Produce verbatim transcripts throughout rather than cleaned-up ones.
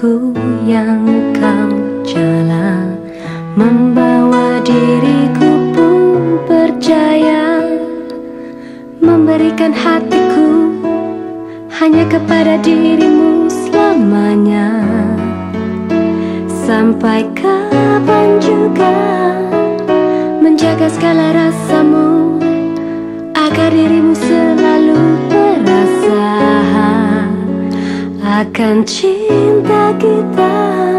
Ku yang kau jalan, membawa diriku pun percaya, memberikan hatiku hanya kepada dirimu selamanya. Sampai kapan juga menjaga segala rasamu, agar dirimu selalu merasa akan cinta kita.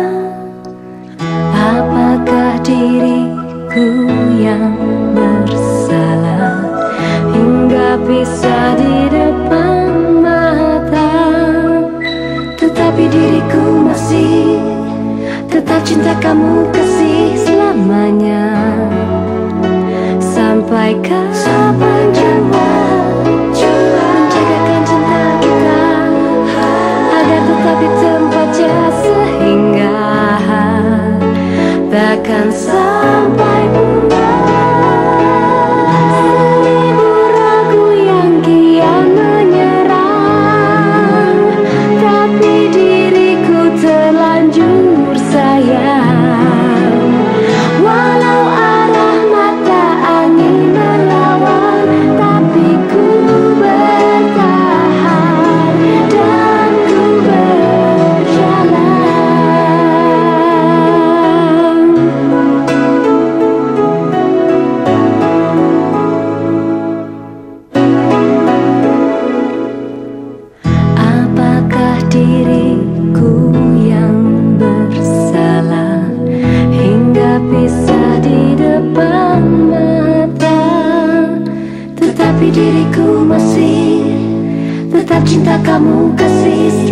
Apakah diriku yang bersalah hingga bisa di depan mata, tetapi diriku masih tetap cinta kamu kasih selamanya. Sampai kapan juga menjagakan cinta kita agar tetap di tempatnya, sehingga takkan sampai punah seribu ragu yang kian menyerang, tapi diriku terlanjur sayang. Walau arah mata angin melawan, tapi ku bertahan dan ku berjalan. Apakah diriku yang bersalah hingga bisa di depan mata, tetapi diriku masih tetap cinta kamu kasih